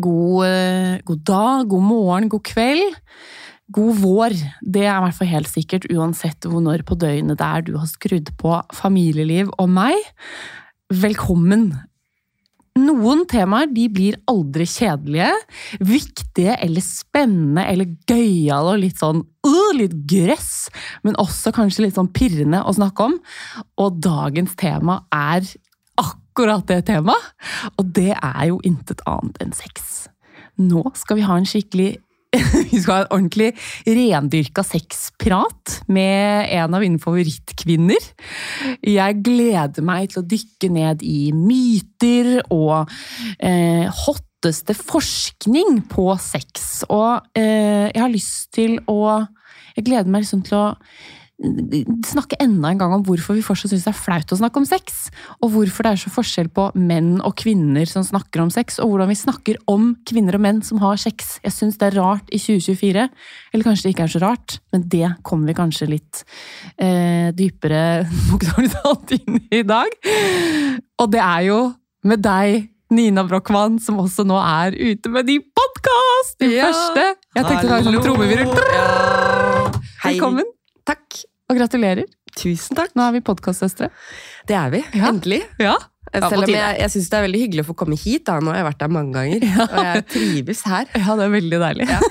god dag, god morgen, god kveld, god vår. Det I hvert fall helt sikkert, uansett hvor når på døgnet det du har skrudd på familieliv og meg. Velkommen! Noen temaer de blir aldri kjedelige, viktige eller spennende eller gøyale og litt sånn litt grøss, men også kanskje litt sånn pirrende å snakke om. Og dagens tema akkurat det temaet, og det jo intet annet enn sex. Nå skal vi ha en vi skal ha en ordentlig rendyrka sexprat med en av mine favorittkvinner. Jeg gleder meg til å dykke ned I myter og hotteste forskning på sex. Og jeg har lyst til jeg gleder meg liksom til å snakke enda en gang om hvorfor vi fortsatt synes det flaut å snakke om sex, og hvorfor det så forskjell på menn og kvinner som snakker om sex, og hvordan vi snakker om kvinner og menn som har sex. Jeg synes det rart I 2024, eller kanskje det ikke så rart, men det kommer vi kanskje litt dypere bokstavelig inn I dag. Og det jo med deg, Nina Brochmann, som også nå ute med din podcast, din første. Jeg tenkte å ta en sånn trommevirvel. Velkommen. Takk. Og gratulerer. Tusen takk. Nå vi podcastsøstre. Det vi, endelig. Ja. Selv om jeg synes det veldig hyggelig å få komme hit, da. Nå har jeg vært der mange ganger, og jeg trives her. Ja, det veldig deilig. Ja.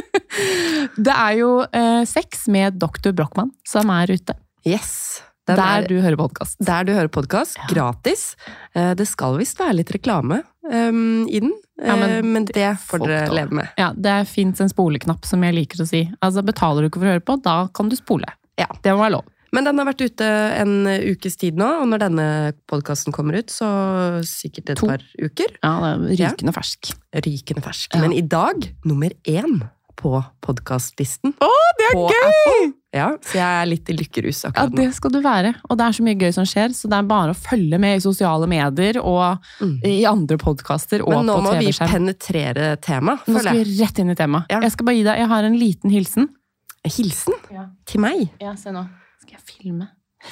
Det jo sex med Dr. Brochmann som ute. Yes. Der du hører podcast. Der du hører podcast, gratis. Det skal visst være litt reklame I den, men det får dere leve med. Ja, det finnes en spoleknapp som jeg liker å si. Altså, betaler du ikke for å høre på, da kan du spole. Ja. Det må være lov. Men den har vært ute en ukes tid nå, og når denne podcasten kommer ut, så sikkert et par uker. Ja, det rykende fersk. Rykende fersk. Ja. Men I dag, nummer 1 på podcastlisten. Det gøy! Apple. Ja, så jeg litt I lykkerus akkurat nå. Ja, det skal du være. Og det så mye gøy som skjer, så det bare å følge med I sosiale medier og I andre podcaster og på TV-skjerm. Men nå må vi penetrere tema, Nå skal vi rett inn I tema. Ja. Jeg skal bare gi deg, jeg har en liten hilsen. Hilsen? Ja. Til meg? Ja, se nå. Skal jeg filme?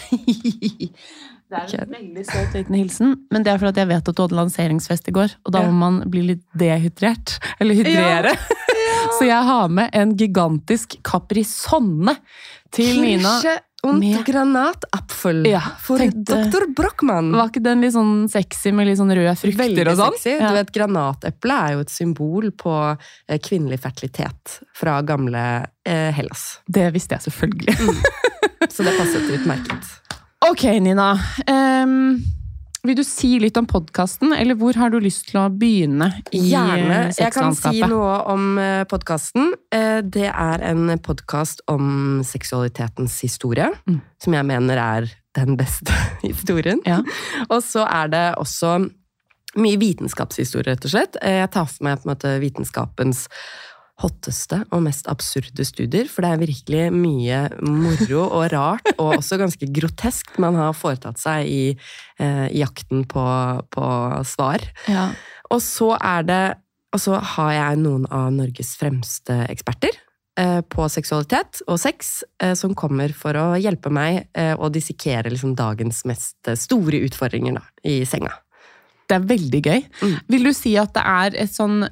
Det en veldig søt liten hilsen, men det for at jeg vet at du hadde lanseringsfest I går, og da må man bli litt dehydrert, eller hydrere. Ja. Så jeg har med en gigantisk Capri-Sonne til Nina. Kirsche und granatapfel for Dr. Brochmann. Var ikke den litt sånn sexy med litt sånn røde frukter veldig og sånn? Sexy. Du vet, granateple jo et symbol på kvinnelig fertilitet fra gamle Hellas. Det visste jeg selvfølgelig. Så det passet utmerket. Ok, Nina. Vil du si litt om podcasten, eller hvor har du lyst til å begynne I Gjerne. Jeg kan sexlandskapet? si noe om podcasten. Det en podcast om seksualitetens historie, som jeg mener den beste historien. Ja. Og så det også mye vitenskapshistorie, rett og slett. Jeg tar for meg på en måte vitenskapens hotteste og mest absurde studier, for det virkelig mye moro og rart, og også ganske grotesk man har foretatt seg I jakten på svar. Ja. Og så har jeg noen av Norges fremste eksperter på seksualitet og sex, som kommer for å hjelpe meg å dissekere liksom dagens mest store utfordringer da, I senga. Det veldig gøy. Vil du si at det et sånn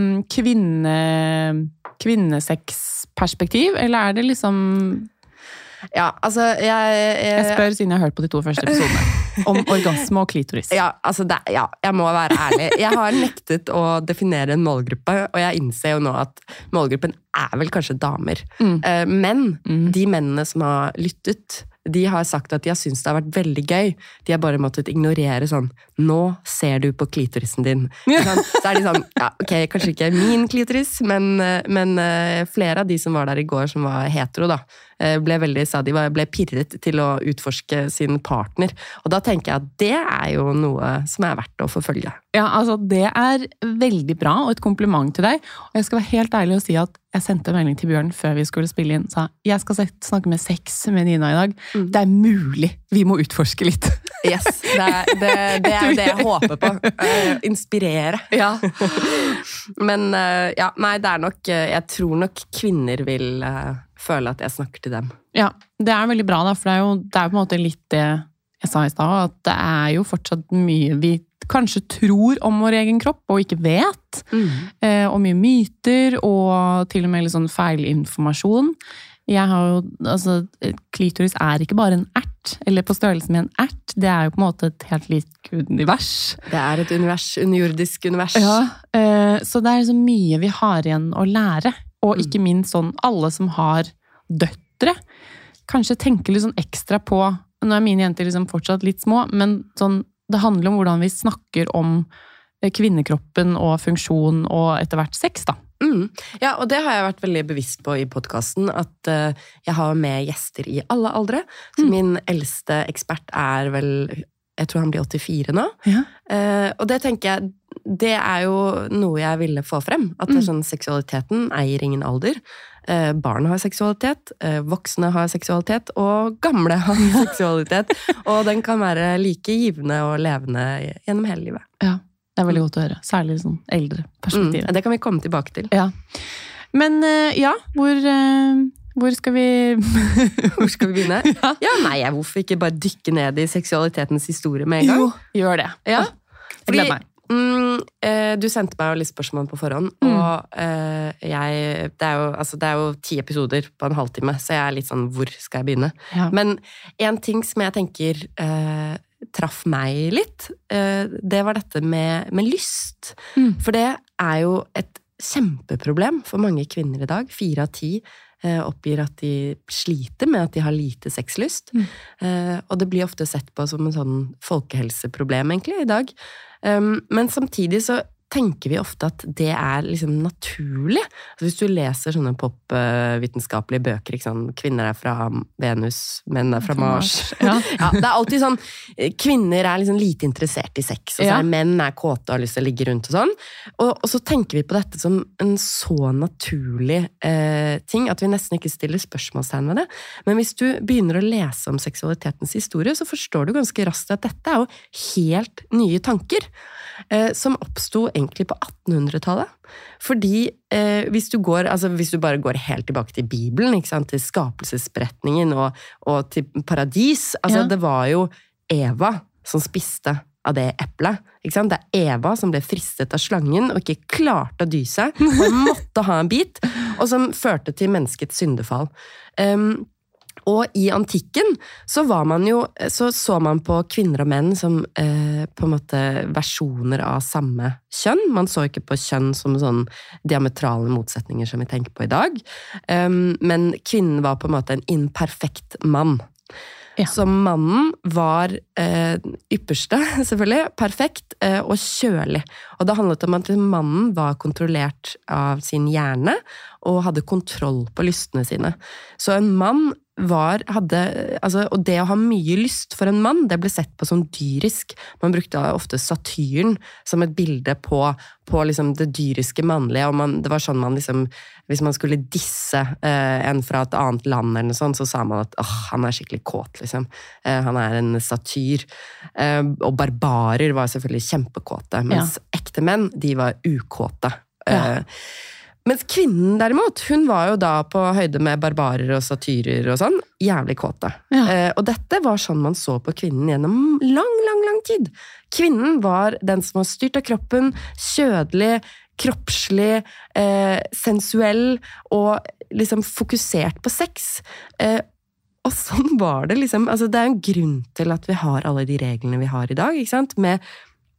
kvinnesexperspektiv, eller det liksom... Ja, altså, jeg spør siden jeg har hørt på de 2 første episodene om orgasme og klitoris. Ja, altså, jeg må være ærlig. Jeg har nektet å definere en målgruppe, og jeg innser jo nå at målgruppen vel kanskje damer. Men de mennene som har lyttet, de har sagt at de har syntes det har vært veldig gøy. De har bare måttet ignorere sånn, nå ser du på klitorisen din. Så de sånn, ja, ok, kanskje ikke min klitoris, men flere av de som var der I går, som var hetero da, ble pirret til å utforske sin partner. Og da tenker jeg at det jo noe som verdt å forfølge. Ja, altså det veldig bra, og et kompliment til deg. Og jeg skal være helt ærlig og si at jeg sendte en melding til Bjørn før vi skulle spille inn, sa jeg skal snakke med sex med Nina I dag. Det mulig vi må utforske litt. Yes, det det jeg håper på. Inspirere. Ja. Men ja, nei, det nok, jeg tror nok kvinner vil føle at jeg snakker til dem. Ja, det veldig bra da, for det jo på en måte litt det jeg sa I sted, at det jo fortsatt mye vi kanskje tror om vår egen kropp, og ikke vet. Og mye myter, og til og med litt sånn feilinformasjon. Jeg har jo, altså, klitoris er ikke bare en ert, eller på størrelse med en ert. Det er jo på en måte et helt likt univers. Det er et univers, underjordisk univers. Ja, så det er så mye vi har igjen å lære. Og ikke minst sånn, alle som har døtre, kanskje tenker litt sånn ekstra på, nå er mine jenter liksom fortsatt litt små, men sånn, det handler om hvordan vi snakker om kvinnekroppen og funksjon og etter hvert sex da. Ja, og det har jeg vært veldig bevisst på i podcasten, at jeg har med gjester i alle aldre. Så min eldste ekspert er vel, jeg tror han blir 84 nå. Ja. Og det tenker jeg, det er jo noe jeg ville få frem. At det er sånn, seksualiteten eier ingen alder. Barn har seksualitet, voksne har seksualitet, og gamle har seksualitet. Og den kan være like givende og levende gjennom hele livet. Ja. Det er veldig godt å høre, særlig sånn eldre perspektiv. Det kan vi komme tilbake til. Ja. Men ja, hvor skal vi... Hvor skal vi begynne? Ja, nei, hvorfor ikke bare dykke ned i seksualitetens historie med en gang? Jo, gjør det. Ja. Jeg gleder meg. Du sendte meg jo litt spørsmål på forhånd, og det er jo 10 episoder på en halvtime, så jeg er litt sånn, hvor skal jeg begynne? Ja. Men en ting som jeg tenker traff meg litt, det var dette med lyst. For det er jo et kjempeproblem for mange kvinner i dag. 4 av 10 oppgir at de sliter med at de har lite sexlyst. Og det blir ofte sett på som en sånn folkehelseproblem egentlig i dag. Men samtidig så tenker vi ofte at det er liksom naturlig. Altså hvis du leser sånne popvitenskapelige bøker, ikke sant? Kvinner er fra Venus, menn er fra Mars. Ja. Ja, det er alltid sånn, kvinner er liksom lite interessert i sex, og så er menn er kåte og har lyst til å ligge rundt og sånn. Og så tenker vi på dette som en så naturlig ting, at vi nesten ikke stiller spørsmålstegn med det. Men hvis du begynner å lese om seksualitetens historie, så forstår du ganske raskt at dette er jo helt nye tanker, som oppstod egentlig på 1800-tallet. Fordi hvis du bare går helt tilbake til Bibelen, ikke sant, til skapelsesberetningen og til paradis, altså det var jo Eva som spiste av det eplet, ikke sant? Det er Eva som ble fristet av slangen og ikke klarte å dy seg, og måtte ha en bit, og som førte til menneskets syndefall. Og i antikken så så man på kvinner og menn som på en måte versjoner av samme kjønn. Man så ikke på kjønn som sånn diametrale motsetninger som vi tenker på i dag. Men kvinnen var på en måte en imperfekt mann. Ja. Så mannen var ypperste, selvfølgelig, perfekt og kjølig. Og det handlet om at mannen var kontrollert av sin hjerne og hadde kontroll på lystene sine. Så en mann og det å ha mye lyst for en mann, det ble sett på som dyrisk. Man brukte ofte Satyren som et bilde på liksom det dyriske mannlige, og det var sånn man liksom, hvis man skulle disse en fra et annet land eller noe sånt, så sa man at han er skikkelig kåt, liksom. Han er en satyr. Og barbarer var selvfølgelig kjempekåte, mens ekte menn, de var ukåte. Mens kvinnen derimot, hun var jo da på høyde med barbarer og satyrer og sånn, jævlig kåte. Ja. Og dette var sånn man så på kvinnen gjennom lang tid. Kvinnen var den som var styrt av kroppen, kjødelig, kroppslig, sensuell og liksom fokusert på sex. Og sånn var det liksom, altså det er en grunn til at vi har alle de reglene vi har i dag, ikke sant? Med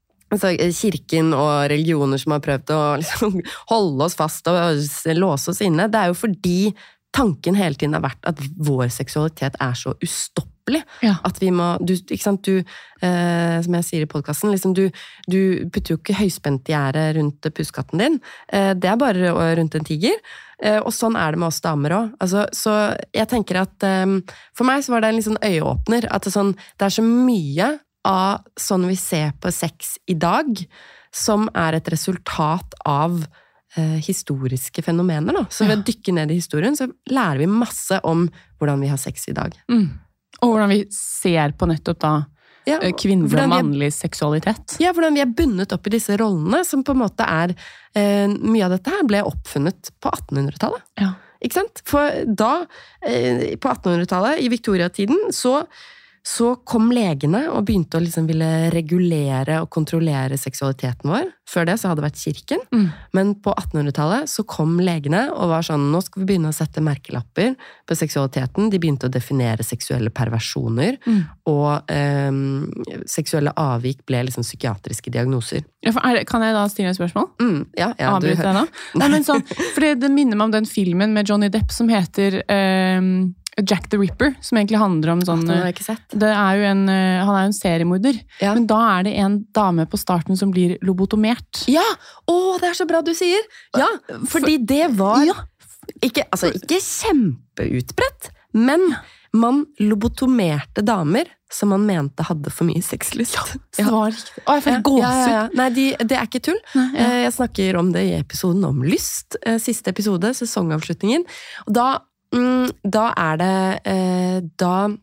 kirken og religioner som har prøvd å liksom holde oss fast og låse oss inne. Det er jo fordi tanken hele tiden har vært at vår seksualitet er så ustoppelig. Ja. At vi må, ikke sant, som jeg sier i podcasten, liksom du putter jo ikke høyspentgjerde rundt puskatten din. Det er bare rundt en tiger. Og sånn er det med oss damer også. Altså, så jeg tenker at for meg så var det en litt sånn øyeåpner, at det er så mye av sånn vi ser på sex i dag, som er et resultat av historiske fenomener. Da. Så ved å dykke ned i historien, så lærer vi masse om hvordan vi har sex i dag. Og hvordan vi ser på nettopp da kvinnelig og mannlig seksualitet. Ja, hvordan vi er bundet opp i disse rollene, som på en måte er mye av dette her ble oppfunnet på 1800-tallet. Ja. Ikke sant? For da, på 1800-tallet, i Victoria-tiden, Så kom legene og begynte å liksom ville regulere og kontrollere seksualiteten vår. Før det så hadde det vært kirken. Men på 1800-tallet så kom legene og var sånn, nå skal vi begynne å sette merkelapper på seksualiteten. De begynte å definere seksuelle perversjoner, og seksuelle avvik ble liksom psykiatriske diagnoser. Ja, kan jeg da stille et spørsmål? Ja, Avbryt deg da? Nei, men sånn, for det minner meg om den filmen med Johnny Depp som heter Jack the Ripper, som egentlig handler om sånn... Den har jeg ikke sett. Han er jo en seriemorder, men da er det en dame på starten som blir lobotomert. Ja! Det er så bra du sier! Ja, fordi det var ikke kjempeutbredt, men man lobotomerte damer som man mente hadde for mye sexlyst. Det var riktig. Jeg får gåsehud. Nei, det er ikke tull. Jeg snakker om det i episoden om lyst. Siste episode, sesongavslutningen. Og da er det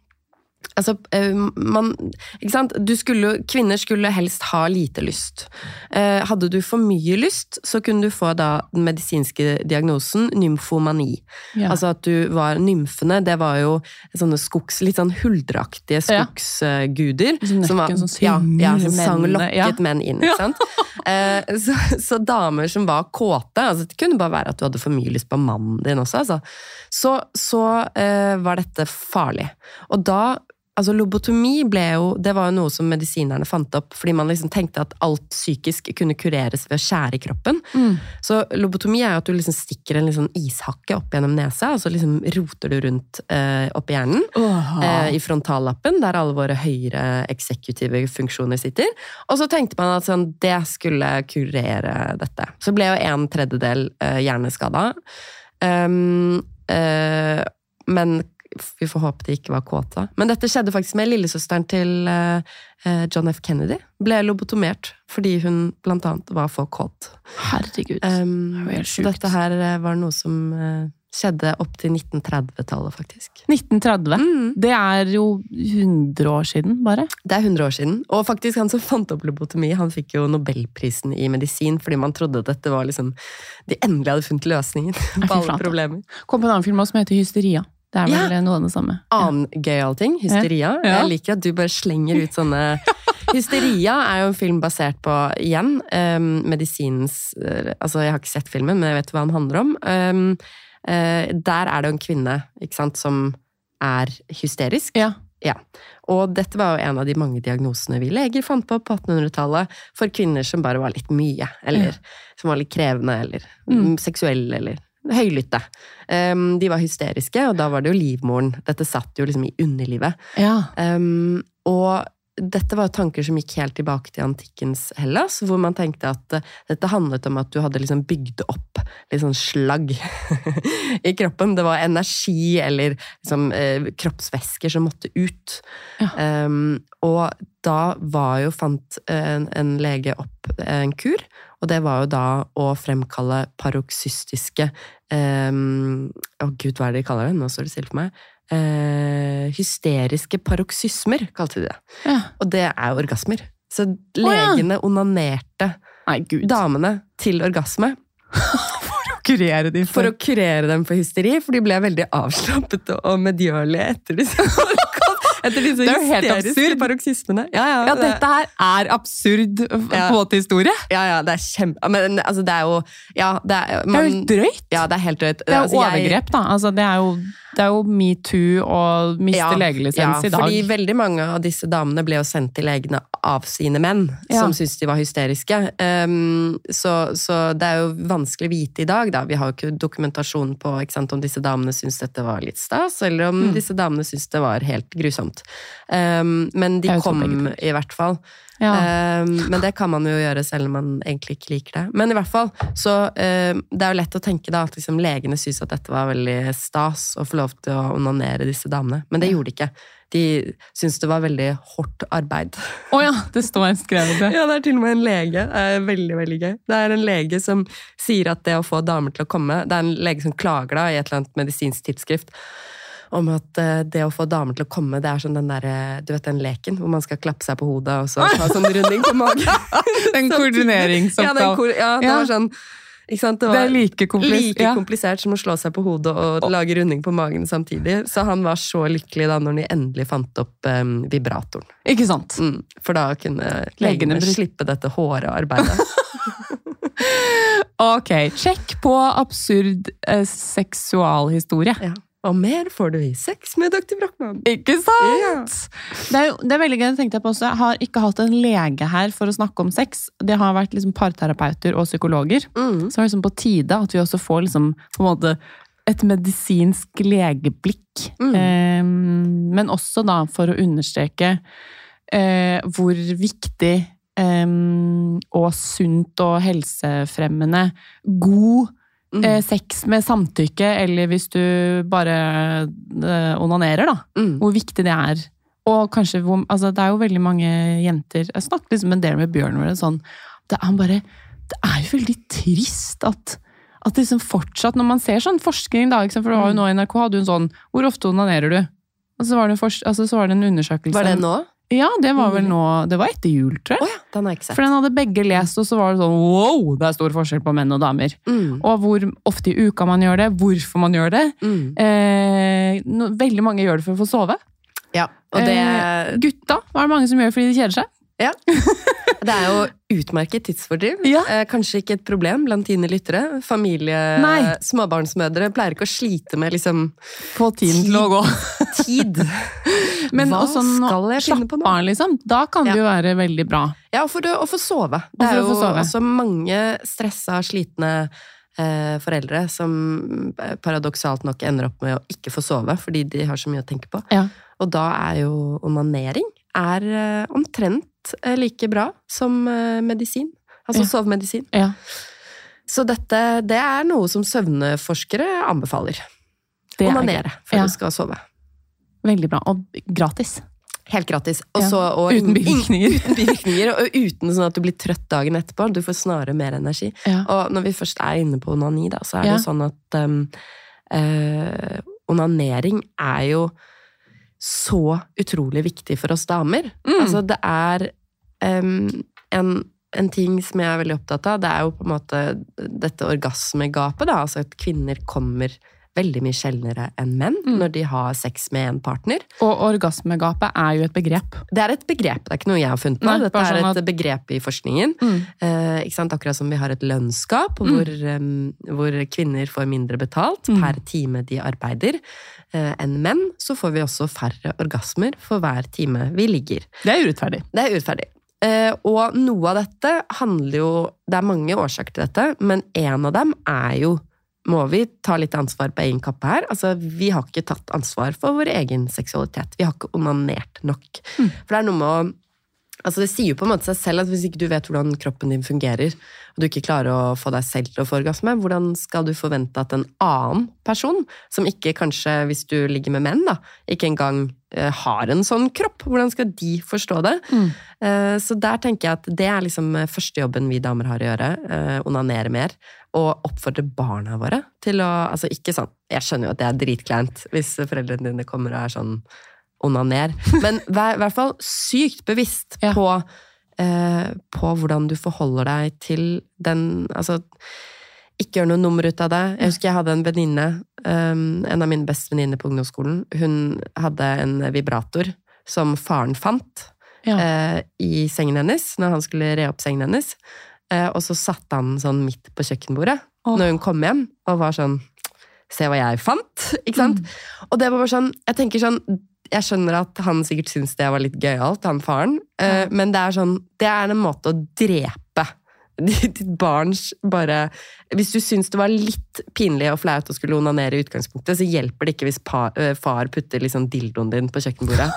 ikke sant? Kvinner skulle helst ha lite lyst. Hadde du for mye lyst, så kunne du få da den medisinske diagnosen nymfomani. Altså at du var nymfene, det var jo sånne litt sånn huldraktige skogsguder. Som sang lokket menn inn, ikke sant? Så damer som var kåte, altså det kunne bare være at du hadde for mye lyst på mannen din også, altså. Så var dette farlig. Og da lobotomi det var jo noe som medisinerne fant opp, fordi man liksom tenkte at alt psykisk kunne kureres ved å skjære i kroppen. Så lobotomi er jo at du liksom stikker en liksom ishakke opp gjennom nesa, og så liksom roter du rundt opp i hjernen, i frontallappen, der alle våre høyere eksekutive funksjoner sitter. Og så tenkte man at sånn, det skulle kurere dette. Så ble jo 1/3 hjerneskada. Men vi får håpe det ikke var kåta. Men dette skjedde faktisk med lillesøsteren til John F. Kennedy. Ble lobotomert fordi hun blant annet var for kåt. Herregud, det var helt sjukt. Dette her var noe som skjedde opp til 1930-tallet, faktisk. 1930? Det er jo 100 år siden, bare. Det er 100 år siden. Og faktisk han som fant opp lobotomi, han fikk jo Nobelprisen i medisin, fordi man trodde at dette var liksom de endelig hadde funnet løsningen på alle problemer. Kom på en annen film også som heter Hysteria. Det er vel noe av det samme. Annen gøyal ting, hysteria. Jeg liker at du bare slenger ut sånne... Hysteria er jo en film basert på, igjen, medisinens... Altså, jeg har ikke sett filmen, men jeg vet hva han handler om. Der er det jo en kvinne, ikke sant, som er hysterisk. Ja. Og dette var jo en av de mange diagnosene vi leger fant på 1800-tallet, for kvinner som bare var litt mye, eller som var litt krevende, eller seksuelle, eller... høylytte. De var hysteriske, og da var det jo livmoren. Dette satt jo liksom i underlivet. Og dette var tanker som gikk helt tilbake til antikkens Hellas, hvor man tenkte at dette handlet om at du hadde liksom bygd opp litt sånn slagg i kroppen. Det var energi eller liksom, kroppsvæsker som måtte ut. Og da fant en lege opp en kur, og det var jo da å fremkalle paroksystiske Gud, hva er det de kaller det? Nå står det stille for meg. Hysteriske paroksysmer, kalte de det. Og det er jo orgasmer. Så legene onanerte damene til orgasme. For å kurere dem for hysteri, for de ble veldig avslappet og medgjørlige etter disse hysteriske paroksysmene. Ja, dette her er absurd båthistorie. Ja, det er men altså, det er jo det er helt drøyt. Ja, det er helt drøyt. Det er jo overgrep, da. Altså, det er jo MeToo og miste legelisens i dag. Fordi veldig mange av disse damene ble jo sendt til legene av sine menn, som syntes de var hysteriske. Så det er jo vanskelig å vite i dag, da. Vi har jo ikke dokumentasjon på, ikke sant, om disse damene syntes dette var litt stas, eller om disse damene syntes det var helt grusomt. Men de kom i hvert fall. Men det kan man jo gjøre selv om man egentlig ikke liker det. Men i hvert fall, så det er jo lett å tenke da at liksom, legene synes at dette var veldig stas å få lov til å onanere disse damene. Men det gjorde de ikke. De synes det var veldig hårdt arbeid. Det står skrevet det. Ja, det er til og med en lege. Det er veldig, veldig gøy. Det er en lege som sier at det å få damer til å komme, det er en lege som klager da i et eller annet medisinsk tidsskrift, om at det å få damer til å komme, det er sånn den der, du vet den leken, hvor man skal klappe seg på hodet, og så ta sånn runding på magen. Den koordineringsoppgaven. Det var sånn, Ikke sant? Det var like komplisert som å slå seg på hodet og lage runding på magen samtidig. Så han var så lykkelig da når de endelig fant opp vibratoren. Ikke sant? For da kunne legene slippe dette hårde arbeidet. Ok, sjekk på absurd seksualhistorie. Ja. Og mer får du i Sex med Dr. Brochmann. Ikke sant? Ja. Det er veldig gøy, tenkte jeg på også. Jeg har ikke hatt en lege her for å snakke om sex. Det har vært liksom parterapeuter og psykologer. Så det er liksom på tide at vi også får liksom, på en måte, et medisinsk legeblikk. Men også da for å understreke hvor viktig og sunt og helsefremmende god sex med samtykke, eller hvis du bare onanerer, da. Hvor viktig det er. Og kanskje, altså det er jo veldig mange jenter, jeg snakket liksom en del med Bjørn, sånn, det er jo veldig trist at liksom fortsatt, når man ser sånn forskning da, for det var jo nå i NRK, hadde hun sånn, hvor ofte onanerer du? Og så var det en undersøkelse. Var det nå? Ja, det var vel nå, det var etter jul, tror jeg. Den har jeg ikke sett. For den hadde begge lest, og så var det sånn, wow, det er stor forskjell på menn og damer. Og hvor ofte i uka man gjør det, hvorfor man gjør det. Veldig mange gjør det for å få sove. Ja, og det... Gutta, var det mange som gjør det fordi de kjeder seg? Ja, det er jo utmerket tidsfordriv. Kanskje ikke et problem blant dine lyttere. Småbarnsmødre pleier ikke å slite med liksom få tiden til å gå. Tid. Men også slappe av, liksom. Da kan det jo være veldig bra. Ja, og for å få sove. Det er jo også mange stressa, slitne foreldre som paradoksalt nok ender opp med å ikke få sove, fordi de har så mye å tenke på. Og da er jo onanering omtrent like bra som medisin. Altså sovemedisin. Så det er noe som søvnforskere anbefaler. Onanere før du skal sove. Veldig bra. Og gratis. Helt gratis. Og uten bivirkninger. Uten bivirkninger, og uten sånn at du blir trøtt dagen etterpå. Du får snarere mer energi. Og når vi først er inne på onani, da, så er det jo sånn at onanering er jo så utrolig viktig for oss damer. Altså, det er en ting som jeg er veldig opptatt av, det er jo på en måte dette orgasmegapet, da, altså at kvinner kommer veldig mye sjeldnere enn menn når de har sex med en partner. Og orgasmegapet er jo et begrep. Det er et begrep, det er ikke noe jeg har funnet på. Dette er et begrep i forskningen. Ikke sant? Akkurat som vi har et lønnsgap, hvor kvinner får mindre betalt per time de arbeider enn menn, så får vi også færre orgasmer for hver time vi ligger. Det er urettferdig. Det er urettferdig. Og noe av dette handler jo, det er mange årsaker til dette, men en av dem er jo, må vi ta litt ansvar på egen kappe her. Altså, vi har ikke tatt ansvar for vår egen seksualitet. Vi har ikke onanert nok. For det er noe med å... Altså, det sier jo på en måte seg selv at hvis ikke du vet hvordan kroppen din fungerer, og du ikke klarer å få deg selv til å få orgasme, hvordan skal du forvente at en annen person, som ikke kanskje, hvis du ligger med menn da, ikke engang har en sånn kropp, hvordan skal de forstå det? Så der tenker jeg at det er liksom første jobben vi damer har å gjøre, onanere mer, og oppfordre barna våre til å, altså ikke sånn, jeg skjønner jo at det er dritkleint hvis foreldrene dine kommer og er sånn onaner, men vær i hvert fall sykt bevisst på hvordan du forholder deg til den, altså ikke gjør noe nummer ut av det. Jeg husker jeg hadde en venninne, en av mine beste venninner på ungdomsskolen, hun hadde en vibrator som faren fant i sengen hennes, når han skulle re opp sengen hennes, og så satt han sånn midt på kjøkkenbordet når hun kom hjem, og var sånn, se hva jeg fant, ikke sant? Og det var bare sånn, jeg tenker sånn, jeg skjønner at han sikkert synes det var litt gøyalt, han faren, men det er sånn, det er en måte å drepe ditt barns bare, hvis du synes det var litt pinlig og flaut å skulle onanere i utgangspunktet, så hjelper det ikke hvis far putter liksom dildoen din på kjøkkenbordet.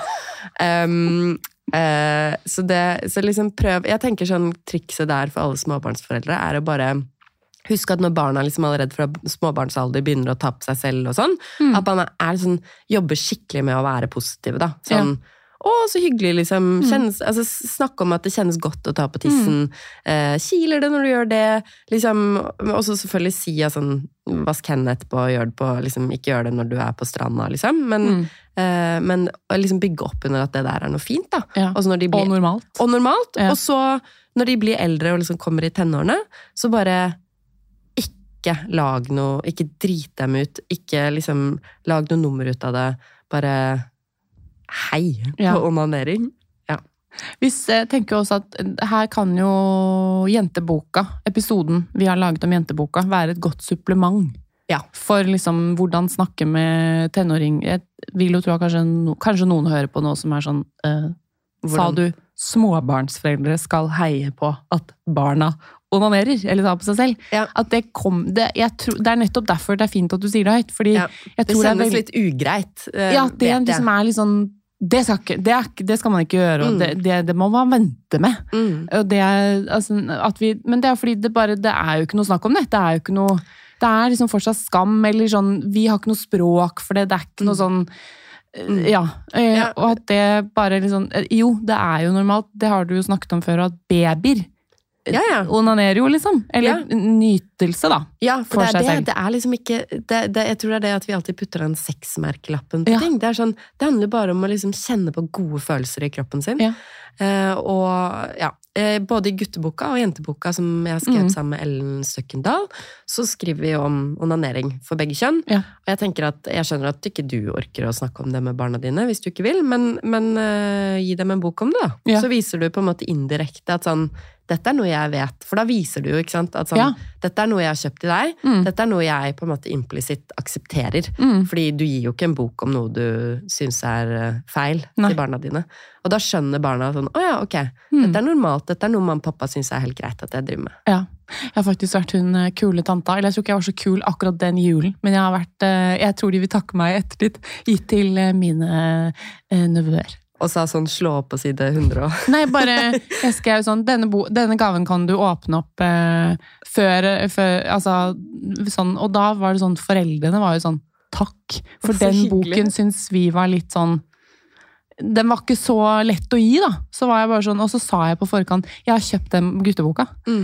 Så liksom prøv, jeg tenker sånn trikset der for alle småbarnsforeldre er å bare husk at når barna liksom allerede fra småbarnsalder begynner å ta på seg selv og sånn, at man sånn, jobber skikkelig med å være positive da, sånn så hyggelig, liksom. Altså, snakk om at det kjennes godt å ta på tissen. Kiler det når du gjør det. Liksom, og så selvfølgelig si sånn, vask hendene etterpå, gjør det på, liksom, ikke gjør det når du er på stranda, liksom. Men liksom bygge opp under at det der er noe fint, da. Og normalt. Og normalt. Og så, når de blir eldre og liksom kommer i tenårene, så bare ikke lag noe, ikke drit dem ut, ikke liksom lag noe nummer ut av det, bare hei på onanering. Ja. Hvis jeg tenker også at her kan jo jenteboka, episoden vi har laget om jenteboka, være et godt supplement. Ja. For liksom hvordan snakke med tenåring. Jeg vil jo tro at kanskje noen hører på noe som sånn, sa du småbarnsforeldre skal heie på at barna onanerer, eller tar på seg selv. Ja. At jeg tror, det nettopp derfor det fint at du sier det høyt, fordi jeg tror det kjennes litt ugreit. Ja, det liksom litt sånn, det skal man ikke gjøre, og det må man vente med. Og altså, men det fordi det jo ikke noe snakk om det. Det jo ikke noe, det liksom fortsatt skam, eller sånn, vi har ikke noe språk for det, det ikke noe sånn, og at det bare liksom, jo, det jo normalt, det har du jo snakket om før, at babyer onanerer jo liksom, eller nytelse da, for seg selv. Det liksom ikke, jeg tror det at vi alltid putter den sexmerkelappen på ting. Det sånn, det handler bare om å liksom kjenne på gode følelser i kroppen sin. Både i gutteboka og jenteboka som jeg har skrevet sammen med Ellen Støkkendal, så skriver vi om onanering for begge kjønn. Og jeg tenker at jeg skjønner at ikke du orker å snakke om det med barna dine, hvis du ikke vil, men gi dem en bok om det da. Så viser du på en måte indirekte at sånn, dette noe jeg vet, for da viser du jo, ikke sant, at sånn, dette noe jeg har kjøpt til deg, dette noe jeg på en måte implisitt aksepterer, fordi du gir jo ikke en bok om noe du synes feil til barna dine. Og da skjønner barna sånn, ok, dette normalt, dette noe mamma og pappa synes helt greit at jeg driver med. Ja, jeg har faktisk vært hun kule tanta, eller jeg tror ikke jeg var så kul akkurat den julen, men jeg tror de vil takke meg ettertid, gitt til mine nevøer. Og sa sånn, slå opp på side 100. Nei, bare, jeg skrev sånn, denne gaven kan du åpne opp før, altså, sånn, og da var det sånn, foreldrene var jo sånn, takk, for den boken synes vi var litt sånn, den var ikke så lett å gi da, så var jeg bare sånn, og så sa jeg på forkant, jeg har kjøpt den gutteboka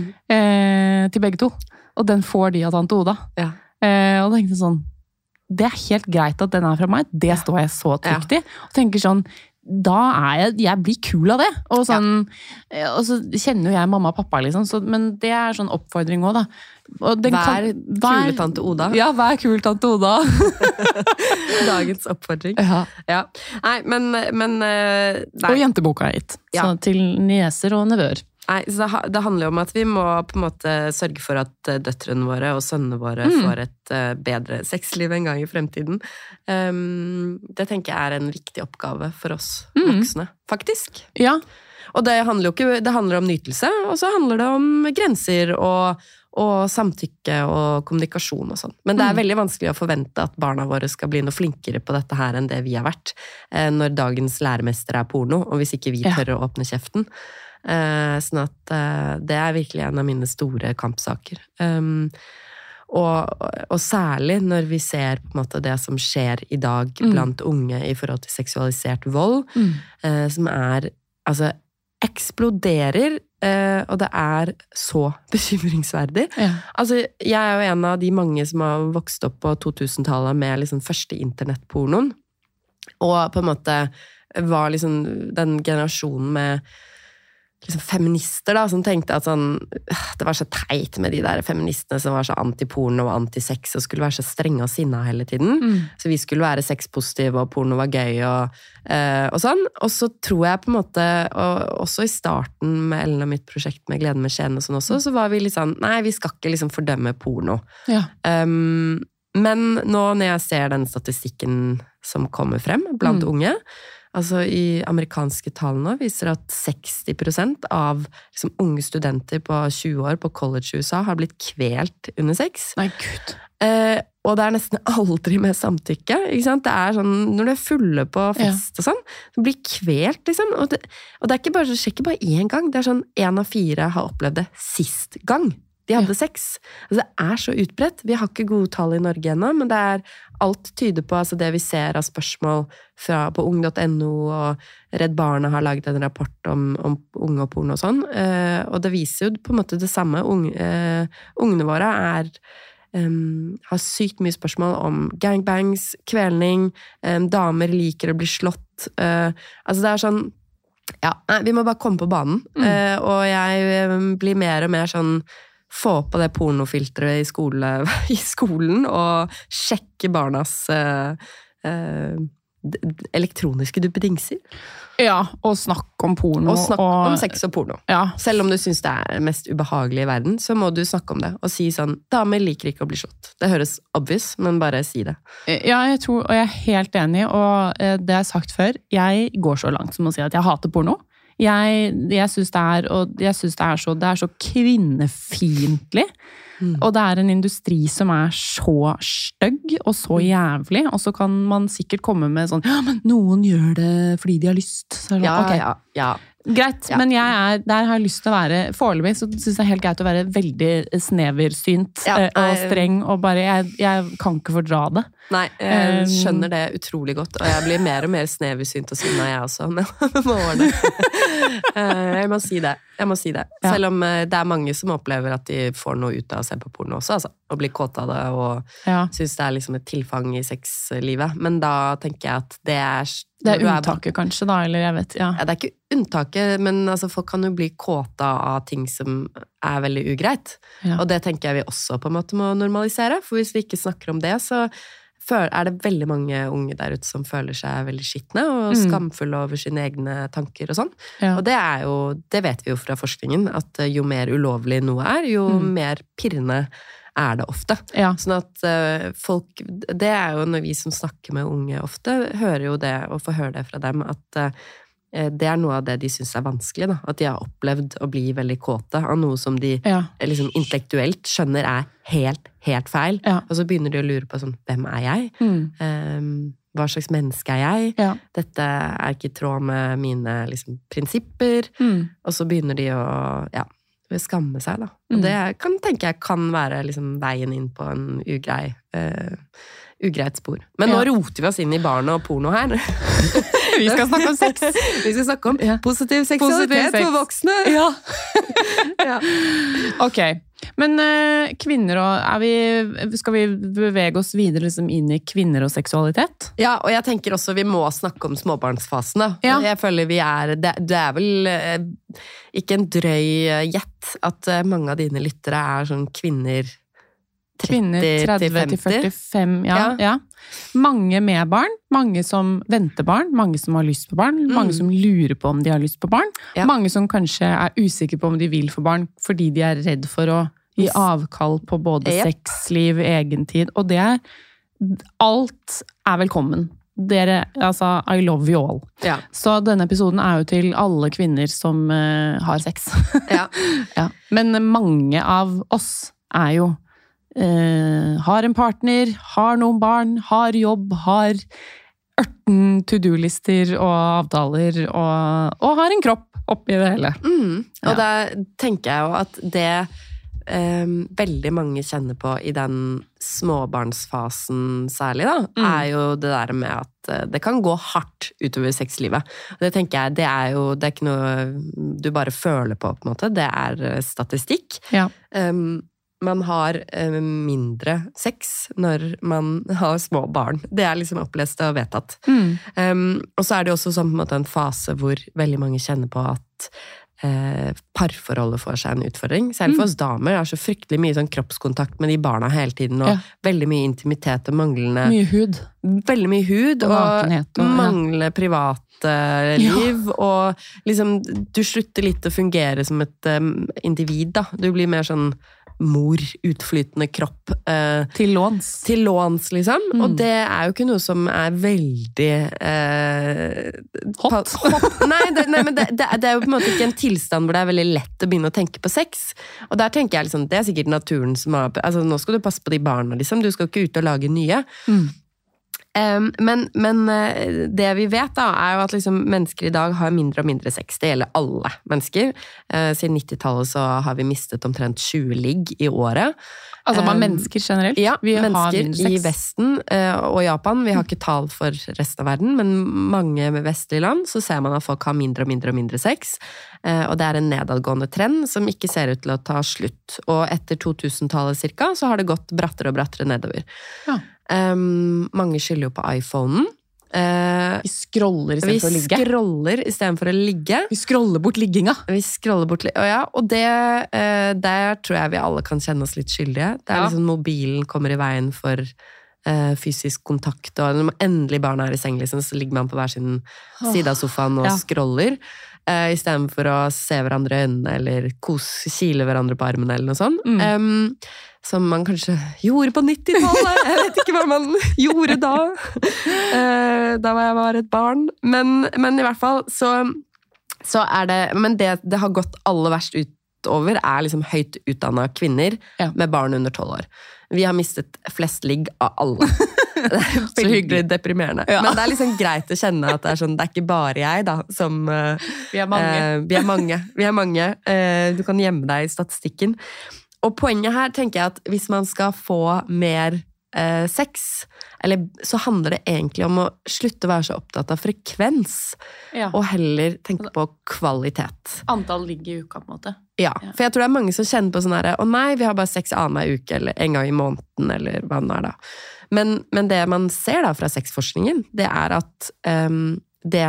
til begge to, og den får de av tante Oda. Og da tenkte jeg sånn, det helt greit at den fra meg, det står jeg så trygt i, og tenker sånn, da jeg blir kul av det, og sånn, og så kjenner jo jeg mamma og pappa liksom, men det sånn oppfordring også da. Og vær kule tante Oda. Ja, vær kul tante Oda. Dagens oppfordring. Ja. Nei, men nei. Og jenteboka hit, så til nieser og nevøer. Nei, så det handler jo om at vi må på en måte sørge for at døtrene våre og sønnene våre får et bedre sexliv en gang i fremtiden. Det tenker jeg en viktig oppgave for oss voksne, faktisk. Ja. Og det handler jo ikke, det handler om nytelse, og så handler det om grenser og samtykke og kommunikasjon og sånn. Men det veldig vanskelig å forvente at barna våre skal bli noe flinkere på dette her enn det vi har vært, når dagens læremester porno, og hvis ikke vi tør å åpne kjeften. Sånn at det virkelig en av mine store kampsaker. Og særlig når vi ser på en måte det som skjer i dag blant unge i forhold til seksualisert vold, som altså eksploderer, og det så bekymringsverdig. Altså, jeg jo en av de mange som har vokst opp på 2000-tallet med liksom første internettpornoen, og på en måte var liksom den generasjonen med liksom feminister da, som tenkte at sånn, det var så teit med de der feministene som var så anti-porno og anti-sex og skulle være så strenge og sinna hele tiden. Så vi skulle være sexpositive og porno var gøy og sånn. Og så tror jeg på en måte, og også i starten med Ellen og mitt prosjekt med Gleden med Skjeen og sånn også, så var vi litt sånn, nei, vi skal ikke liksom fordømme porno. Men nå når jeg ser den statistikken som kommer frem blant unge, altså i amerikanske tall nå viser at 60% av liksom, unge studenter på 20 år på college i USA har blitt kvelt under sex. Nei, Gud. Og det nesten aldri med samtykke, ikke sant? Det sånn, når du fulle på fest og sånn, du blir kvelt, liksom. Og det ikke bare, det skjer ikke bare én gang, det sånn 1 av 4 har opplevd det sist gang de hadde sex. Altså, det så utbredt. Vi har ikke gode tall i Norge ennå, men det alt tyder på altså det vi ser av spørsmål på ung.no, og Redd Barna har laget en rapport om unge og porno og sånn, og det viser jo på en måte det samme. Ungene våre har sykt mye spørsmål om gangbangs, kvelning, damer liker å bli slått. Altså det sånn, ja, vi må bare komme på banen, og jeg blir mer og mer sånn få på det pornofilteret i skolen og sjekke barnas elektroniske duppedingser. Ja, og snakk om porno. Og snakk om sex og porno. Ja. Selv om du synes det er mest ubehagelig i verden, så må du snakke om det, og si sånn, damer liker ikke å bli slått. Det høres obvious, men bare si det. Ja, jeg tror, og jeg er helt enig, og det har jeg sagt før, jeg går så langt som å si at jeg hater porno. Jeg synes det er så kvinnefiendtlig. Og det er en industri som er så stygg og så jævlig, og så kan man sikkert komme med sånn, ja, men noen gjør det fordi de har lyst. Så sånn, okay. Ja. Greit, men der har jeg lyst til å være, foreløpig så synes jeg det er helt greit å være veldig sneversynt og streng, og bare, jeg kan ikke fordra det. Nei, jeg skjønner det utrolig godt, og jeg blir mer og mer sneversynt og sinna jeg også, med årene. Jeg må si det. Ja. Selv om det er mange som opplever at de får noe ut av å se på porno også, altså, og blir kåt av det, og synes det er liksom et tilfang i sexlivet. Men da tenker jeg at det er unntaket kanskje da, eller jeg vet, ja. Ja, det er ikke unntaket, men altså, folk kan jo bli kåta av ting som er veldig ugreit. Ja. Og det tenker jeg vi også på en måte må normalisere, for hvis vi ikke snakker om det, så er det veldig mange unge der ute som føler seg veldig skittende og skamfulle over sine egne tanker og sånn. Ja. Og det vet vi jo fra forskningen, at jo mer ulovlig noe er, jo mer pirrende er det ofte. Ja. Sånn at folk, det er jo når vi som snakker med unge ofte, hører jo det, og får høre det fra dem, at det er noe av det de synes er vanskelig, da. At de har opplevd å bli veldig kåte av noe som de liksom intellektuelt skjønner er helt feil. Ja. Og så begynner de å lure på sånn, hvem er jeg? Hva slags menneske er jeg? Ja. Dette er ikke i tråd med mine liksom, prinsipper. Og så begynner de å skamme seg, da. Og det tenker jeg kan være liksom, veien inn på en ugreit spor. Men nå roter vi oss inn i barn og porno her. Vi skal snakke om sex. Vi skal snakke om positiv seksualitet for voksne. Ja. Ok. Men kvinner skal vi bevege oss videre liksom inn i kvinner og seksualitet? Ja, og jeg tenker også vi må snakke om småbarnsfasen da. Ja. Jeg føler det er vel ikke en drøy gjett at mange av dine lyttere er sånn kvinner 30-45, ja. Mange med barn, mange som venter barn, mange som har lyst på barn, mange som lurer på om de har lyst på barn, mange som kanskje er usikre på om de vil få barn, fordi de er redd for å gi avkall på både sexliv, egentid, og alt er velkommen. Dere, altså, I love you all. Ja. Så denne episoden er jo til alle kvinner som har sex. Ja. Men mange av oss er jo har en partner, har noen barn, har jobb, har 18 to-do-lister og avtaler, og har en kropp oppi det hele. Og da tenker jeg jo at det veldig mange kjenner på i den småbarnsfasen særlig da, er jo det der med at det kan gå hardt utover sexlivet. Og det tenker jeg, det er ikke noe du bare føler på en måte, det er statistikk. Ja. Man har mindre sex når man har små barn. Det er liksom opplest og vedtatt. Og så er det også sånn på en måte en fase hvor veldig mange kjenner på at parforholdet får seg en utfordring. Selv for oss damer er så fryktelig mye sånn kroppskontakt med de barna hele tiden, og veldig mye intimitet og manglende... Mye hud. Veldig mye hud, og manglende privatliv, og liksom, du slutter litt å fungere som et individ, da. Du blir mer sånn mor, utflytende kropp. Til låns. Til låns, liksom. Og det er jo ikke noe som er veldig... hot. Nei, men det er jo på en måte ikke en tilstand hvor det er veldig lett å begynne å tenke på sex. Og der tenker jeg liksom, det er sikkert naturen som har... Altså, nå skal du passe på de barna, liksom. Du skal ikke ut og lage nye. Men det vi vet da, er jo at liksom mennesker i dag har mindre og mindre sex. Det gjelder alle mennesker. Siden 90-tallet så har vi mistet omtrent 20 ligg i året. Altså bare mennesker generelt? Ja, mennesker i Vesten og Japan. Vi har ikke tall for resten av verden, men mange vestlige land så ser man at folk har mindre og mindre og mindre sex. Og det er en nedadgående trend som ikke ser ut til å ta slutt. Og etter 2000-tallet cirka, så har det gått brattere og brattere nedover. Ja. Mange skylder jo på iPhonen. Vi scroller i stedet for å ligge. Vi scroller i stedet for å ligge. Vi scroller bort ligginga. Og der tror jeg vi alle kan kjenne oss litt skyldige. Det liksom mobilen kommer i veien for fysisk kontakt, og når endelig barna i seng, liksom, så ligger man på hver sin side av sofaen og scroller, i stedet for å se hverandre i øynene, eller kile hverandre på armen, eller noe sånt. Som man kanskje gjorde på 90-tallet. Jeg vet ikke hva man gjorde da. Da jeg var et barn. Men i hvert fall så det, men det har gått aller verst utover liksom høyt utdannede kvinner med barn under 12 år. Vi har mistet flest ligg av alle. Det er veldig deprimerende. Men det er liksom greit å kjenne at det sånn, det er ikke bare jeg da, som Vi er mange. Vi er mange. Du kan gjemme deg i statistikken. Og poenget her tenker jeg at hvis man skal få mer sex, så handler det egentlig om å slutte å være så opptatt av frekvens, og heller tenke på kvalitet. Antall ligg i uka, på en måte. Ja, for jeg tror det er mange som kjenner på sånn her, å nei, vi har bare sex annenhver uke, eller en gang i måneden, eller hva det da. Men det man ser da fra sexforskningen, det er at det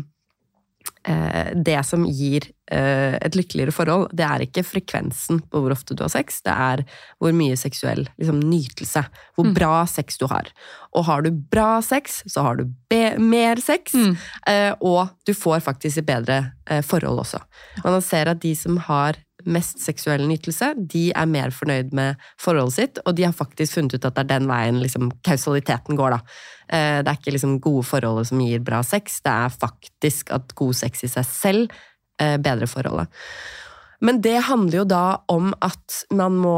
som gir et lykkeligere forhold, det er ikke frekvensen på hvor ofte du har sex, det er hvor mye seksuell nytelse, hvor bra sex du har. Og har du bra sex, så har du mer sex, og du får faktisk et bedre forhold også. Man ser at de som har mest seksuell nytelse, de er mer fornøyd med forholdet sitt, og de har faktisk funnet ut at det er den veien kausaliteten går da. Det er ikke gode forhold som gir bra sex, det er faktisk at god sex i seg selv bedre forholdet. Men det handler jo da om at man må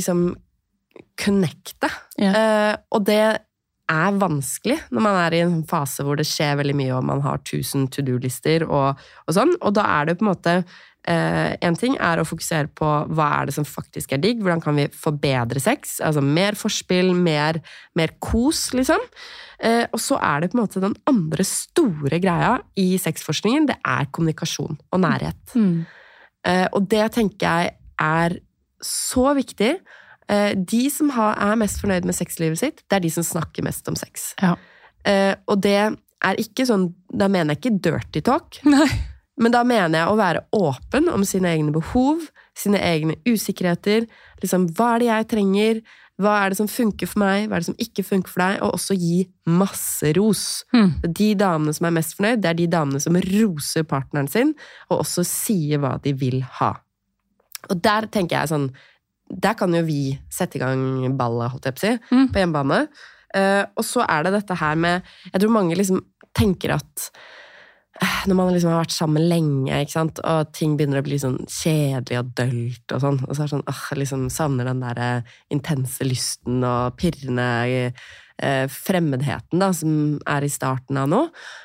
connecte, og det er vanskelig når man er i en fase hvor det skjer veldig mye, og man har 1000 to-do-lister og sånn, og da er det på en måte en ting er å fokusere på hva er det som faktisk er digg, hvordan kan vi få bedre sex, altså mer forspill, mer kos, og så er det på en måte den andre store greia i sexforskningen, det er kommunikasjon og nærhet. Og det tenker jeg er så viktig. De som er mest fornøyd med sexlivet sitt, det er de som snakker mest om sex. Og det er ikke sånn, da mener jeg ikke dirty talk, Nei. Men da mener jeg å være åpen om sine egne behov, sine egne usikkerheter, hva er det jeg trenger, hva er det som funker for meg, hva er det som ikke funker for deg, og også gi masse ros. De damene som er mest fornøyd, det er de damene som roser partneren sin, og også sier hva de vil ha. Og der tenker jeg sånn, der kan jo vi sette i gang ballet, holdt jeg på å si, på hjemmebane. Og så er det dette her med, jeg tror mange tenker at når man har vært sammen lenge, ikke sant? Og ting begynner å bli sånn kjedelig og dølt og sånn, og så er det sånn, savner den der intense lysten og pirrende fremmedheten da, som er i starten av nå.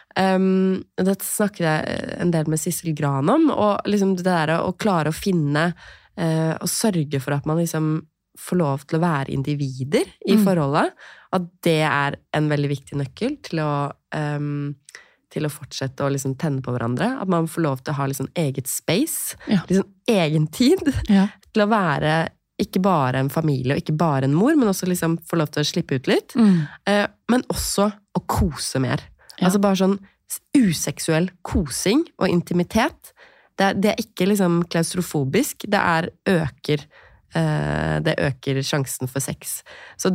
Det snakker jeg en del med Sissel Gran om, og det der å klare å finne og sørge for at man får lov til å være individer i forholdet, at det er en veldig viktig nøkkel til å fortsette å tenne på hverandre, at man får lov til å ha eget space, egen tid, til å være ikke bare en familie og ikke bare en mor, men også få lov til å slippe ut litt, men også å kose mer. Altså bare sånn useksuell kosing og intimitet, det er ikke klaustrofobisk, det øker sjansen for sex. Så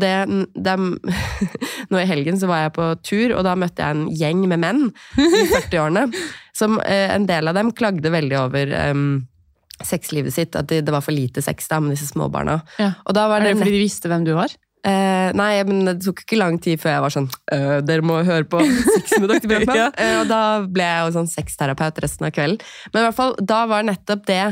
nå i helgen så var jeg på tur, og da møtte jeg en gjeng med menn i 40-årene, som en del av dem klagde veldig over sexlivet sitt, at det var for lite sex da med disse småbarna. Og da var det fordi de visste hvem du var? Nei, men det tok ikke lang tid før jeg var sånn, dere må høre på Sex med Dr. Brochmann. Og da ble jeg jo sånn sexterapeut resten av kvelden. Men i hvert fall, da var nettopp det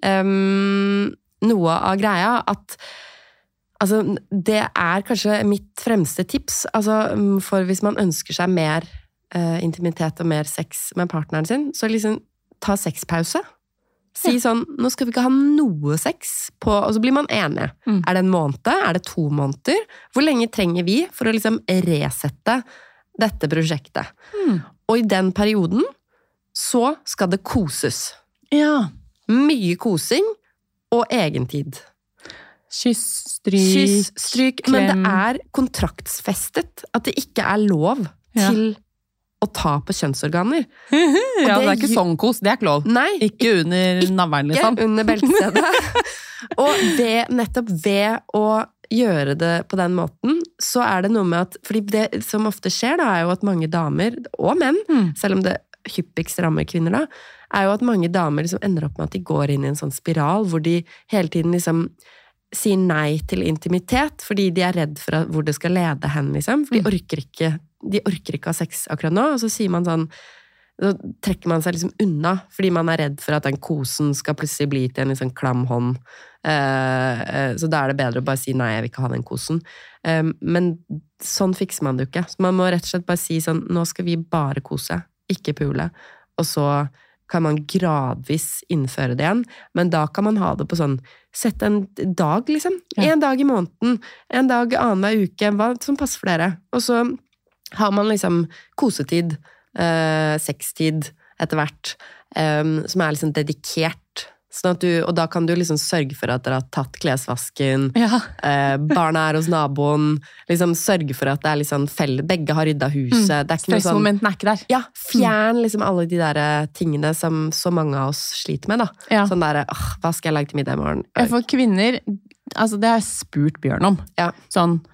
noe av greia, at det er kanskje mitt fremste tips, for hvis man ønsker seg mer intimitet og mer sex med partneren sin, så ta sexpause. Si sånn, nå skal vi ikke ha noe sex på, og så blir man enige. Er det en måned? Er det 2 måneder? Hvor lenge trenger vi for å resette dette prosjektet? Og i den perioden, så skal det koses. Ja. Mye kosing, og egentid. Kyss, stryk, klem. Men det er kontraktsfestet at det ikke er lov til å ta på kjønnsorganer. Ja, det ikke sånn kos, det ikke lov. Nei. Ikke under navlen, liksom. Ikke under beltestedet. Og nettopp ved å gjøre det på den måten, så det noe med at, fordi det som ofte skjer da, jo at mange damer, og menn, selv om det hyppigst rammer kvinner da, jo at mange damer liksom ender opp med at de går inn i en sånn spiral, hvor de hele tiden liksom sier nei til intimitet, fordi de redd for hvor det skal lede hen, liksom, for de orker ikke ha sex akkurat nå, og så sier man sånn, så trekker man seg liksom unna, fordi man redd for at den kosen skal plutselig bli til en liksom klam hånd, så da det bedre å bare si nei, jeg vil ikke ha den kosen. Men sånn fikser man det jo ikke. Så man må rett og slett bare si sånn, nå skal vi bare kose, ikke pule, og så kan man gradvis innføre det igjen, men da kan man ha det på sånn, sett en dag liksom, en dag i måneden, en dag annenhver uke, hva som passer for dere, og så har man liksom kosetid, sextid etter hvert, som liksom dedikert, sånn at og da kan du liksom sørge for at dere har tatt klesvasken, barna hos naboen, liksom sørge for at det liksom begge har ryddet huset, det ikke noe sånn... Stressmomentene ikke der. Ja, fjern liksom alle de der tingene som så mange av oss sliter med da. Ja. Sånn der, hva skal jeg lage til middag i morgen? For kvinner, altså det har jeg spurt Bjørn om. Ja. Sånn,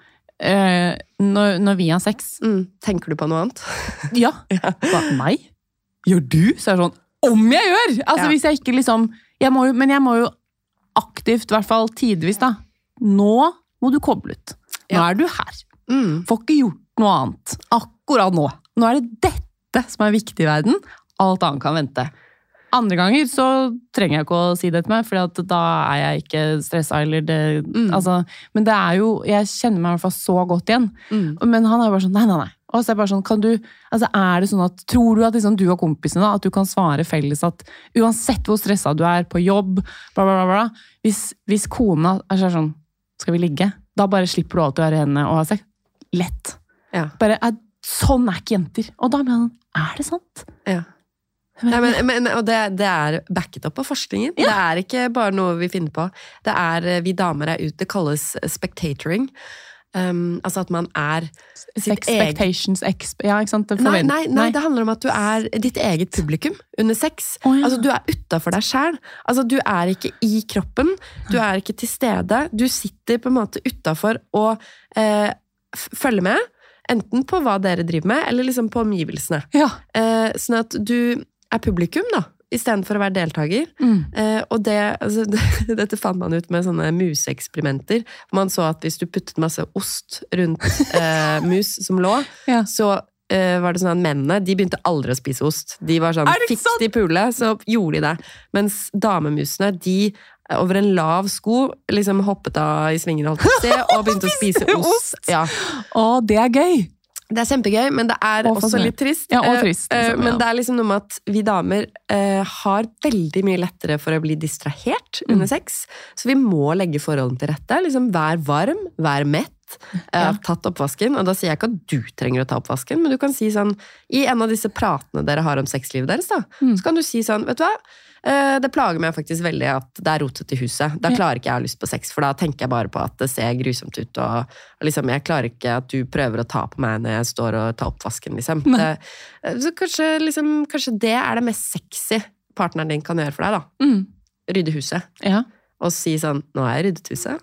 når vi har sex. Tenker du på noe annet? Ja. Hva, meg? Gjør du? Så det sånn, om jeg gjør! Altså hvis jeg ikke liksom, men jeg må jo aktivt, i hvert fall tidvis da, nå må du koble ut. Nå du her. Får ikke gjort noe annet. Akkurat nå. Nå det dette som viktig i verden. Alt annet kan vente. Andre ganger så trenger jeg ikke å si det til meg, for da jeg ikke stresset, eller det, altså, men det jo, jeg kjenner meg i hvert fall så godt igjen. Men han bare sånn, nei. Og så bare sånn, kan du, altså det sånn at, tror du at liksom, du og kompisene da, at du kan svare felles at uansett hvor stresset du på jobb, bla bla bla, hvis kona sånn, skal vi ligge? Da bare slipper du alt å gjøre henne og ha sex. Lett. Ja. Bare, sånn ikke jenter. Og da blir han, det sant? Ja. Ja, og det backet opp av forskningen. Ja. Det ikke bare noe vi finner på. Det vi damer ute, det kalles spectatoring. Altså at man sitt expectations, ja, ikke sant? Nei, det handler om at du ditt eget publikum under sex. Ja. Altså du utenfor deg selv. Altså du ikke i kroppen, du ikke til stede. Du sitter på en måte utenfor og følger med, enten på hva dere driver med, eller liksom på omgivelsene. Ja. Sånn at du publikum da, i stedet for å være deltaker. Og dette fant man ut med sånne museeksperimenter. Man så at hvis du puttet masse ost rundt mus som lå, så var det sånn at mennene, de begynte aldri å spise ost. De var sånn, fikk de pule, så gjorde de det. Mens damemusene, de over en lav sko, liksom hoppet av i svingen og begynte å spise ost. Ja. Å, det gøy! Det kjempegøy, men det også litt trist. Ja, og trist. Liksom, men det liksom noe med at vi damer har veldig mye lettere for å bli distrahert under sex, så vi må legge forholdene til rette. Liksom, vær varm, vær mett, tatt oppvasken, og da sier jeg ikke at du trenger å ta oppvasken, men du kan si sånn, i en av disse pratene dere har om sexlivet deres da, så kan du si sånn, vet du hva? Det plager meg faktisk veldig at det rotet i huset. Da klarer ikke jeg å ha lyst på sex, for da tenker jeg bare på at det ser grusomt ut, og liksom, jeg klarer ikke at du prøver å ta på meg når jeg står og tar oppvasken, liksom. Så kanskje det det mest sexy partneren din kan gjøre for deg da. Rydde huset. Ja. Og si sånn, nå har jeg ryddet huset.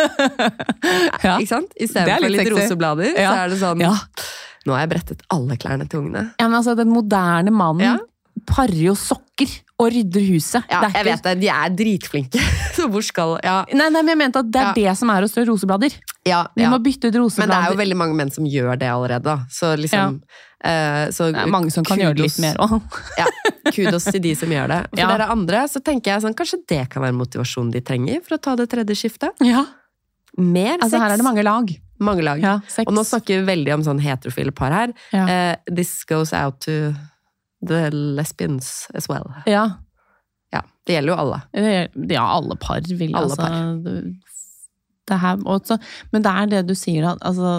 Ikke sant? I stedet for litt roseblader, så det sånn, nå har jeg brettet alle klærne til ungene. Ja, men altså, den moderne mannen parer jo sokker og rydder huset. Ja, jeg vet det, de dritflinke. Så hvor skal... Ja. Nei, men jeg mente at det det som å strø roseblader. Ja, Vi må bytte ut roseblader. Men det jo veldig mange menn som gjør det allerede, da. Så liksom... Så det mange som kan gjøre det litt mer også. Ja, kudos til de som gjør det. For dere andre, så tenker jeg sånn, kanskje det kan være motivasjonen de trenger for å ta det tredje skiftet. Ja. Mer sex. Altså her det mange lag. Mange lag. Ja, og nå snakker vi veldig om sånn heterofile par her. Ja. This goes out to... the lesbians as well. Ja. Ja, det gjelder jo alle. Ja, alle par vil. Alle altså, par. Det her også, men det det du sier, altså,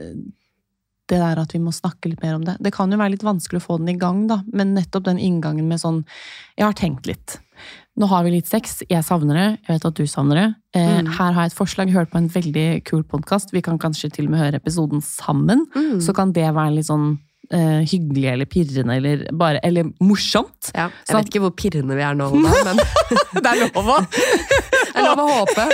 det der at vi må snakke litt mer om det. Det kan jo være litt vanskelig å få den i gang, da, men nettopp den inngangen med sånn, jeg har tenkt litt. Nå har vi litt sex, jeg savner det, jeg vet at du savner det. Her har jeg et forslag, hørt på en veldig kul podcast, vi kan kanskje til og med høre episoden sammen, så kan det være litt sånn hyggelig eller pirrende eller morsomt. Ja, jeg vet ikke hvor pirrende vi nå, men det er lov å det er lov å håpe.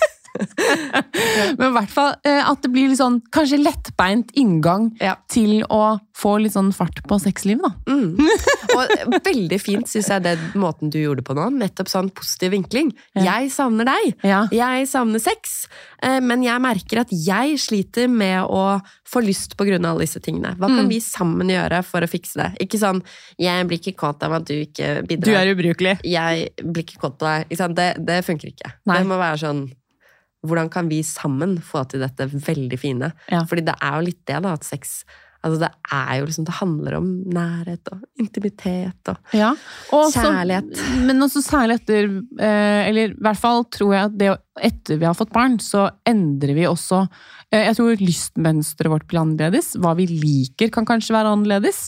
Men i hvert fall at det blir litt sånn, kanskje lettbeint inngang til å få litt sånn fart på sexliv da. Og veldig fint synes jeg det måten du gjorde på nå, nettopp sånn positiv vinkling. Jeg savner deg, jeg savner sex, men jeg merker at jeg sliter med å få lyst på grunn av alle disse tingene. Hva kan vi sammen gjøre for å fikse det? Ikke sånn, jeg blir ikke kåt av at du ikke bidrar. Du er ubrukelig. Jeg blir ikke kåt på deg. Ikke sant? Det funker ikke. Nei. Det må være sånn, hvordan kan vi sammen få til dette veldig fine? Fordi det er jo litt det da, at sex, altså det er jo liksom, det handler om nærhet og intimitet og kjærlighet. Men også særlig etter, eller i hvert fall tror jeg at det, etter vi har fått barn, så endrer vi også, jeg tror lystmønstret vårt blir annerledes. Hva vi liker kan kanskje være annerledes.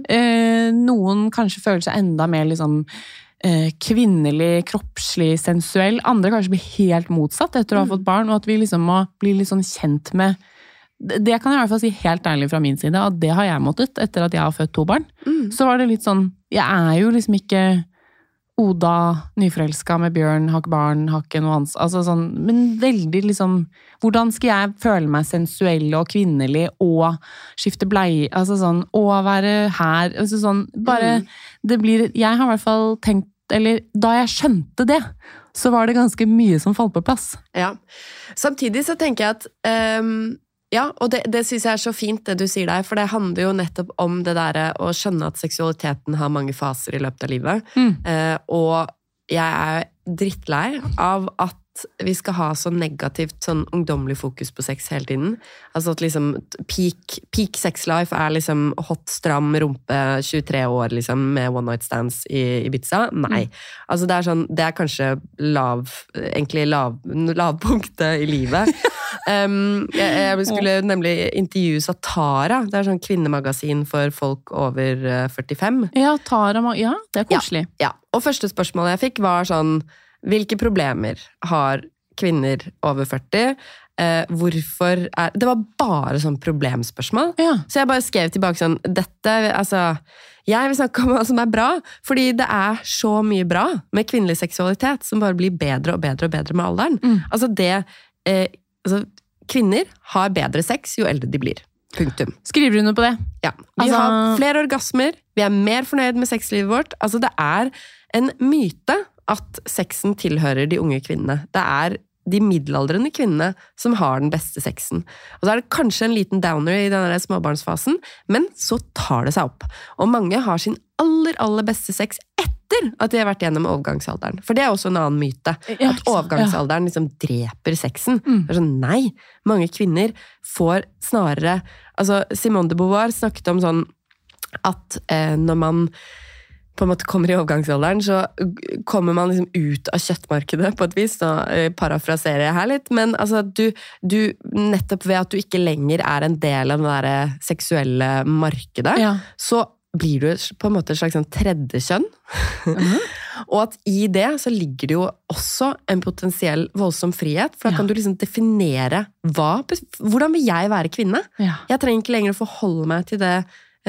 Noen kanskje føler seg enda mer liksom kvinnelig, kroppslig, sensuell. Andre kanskje blir helt motsatt etter å ha fått barn, og at vi liksom må bli litt sånn kjent med det kan jeg i hvert fall si helt ærlig fra min side, at det har jeg måttet etter at jeg har født 2 barn. Så var det litt sånn, jeg er jo liksom ikke Oda, nyforelska med Bjørn, har ikke barn, har ikke noe annet, altså sånn, men veldig liksom, hvordan skal jeg føle meg sensuell og kvinnelig og skifte bleie, altså sånn, og være her, altså sånn, bare, det blir, jeg har i hvert fall tenkt, eller da jeg skjønte det, så var det ganske mye som falt på plass. Ja, samtidig så tenker jeg at ja, og det synes jeg er så fint det du sier der, for det handler jo nettopp om det der å skjønne at seksualiteten har mange faser i løpet av livet. Og jeg er drittlei av at vi skal ha så negativt, sånn ungdommelig fokus på sex hele tiden. Altså at liksom peak sex life er liksom hot, stram rumpe, 23 år liksom, med one night stands i Ibiza. Nei. Altså det er sånn, det er kanskje lavpunktet i livet. Jeg skulle nemlig intervjue Tara, det er sånn kvinnemagasin for folk over 45. Ja, Tara, ja, det er koselig. Ja. Og første spørsmålet jeg fikk var sånn, hvilke problemer har kvinner over 40? Hvorfor det var bare sånn problemspørsmål. Så jeg bare skrev tilbake sånn, dette, altså, jeg vil snakke om hva som er bra, fordi det er så mye bra med kvinnelig seksualitet, som bare blir bedre og bedre og bedre med alderen. Altså kvinner har bedre sex jo eldre de blir. Punktum. Skriver du noe på det? Ja. Vi har flere orgasmer, vi er mer fornøyd med sexlivet vårt. Altså det er en myte at sexen tilhører de unge kvinnene. Det er de middelaldrende kvinnene som har den beste sexen. Og så er det kanskje en liten downer i denne småbarnsfasen, men så tar det seg opp. Og mange har sin aller beste sex etter at de har vært gjennom overgangsalderen. For det er også en annen myte. At overgangsalderen liksom dreper sexen. Det er sånn, nei, mange kvinner får snarere... Altså, Simone de Beauvoir snakket om sånn at når man på en måte kommer i overgangsalderen, så kommer man liksom ut av kjøttmarkedet på et vis, nå parafraserer jeg her litt, men altså du nettopp ved at du ikke lenger er en del av det der seksuelle markedet, så blir du på en måte et slags sånn tredje kjønn. Og at i det så ligger det jo også en potensiell voldsom frihet, for da kan du liksom definere hvordan vil jeg være kvinne? Jeg trenger ikke lenger å forholde meg til det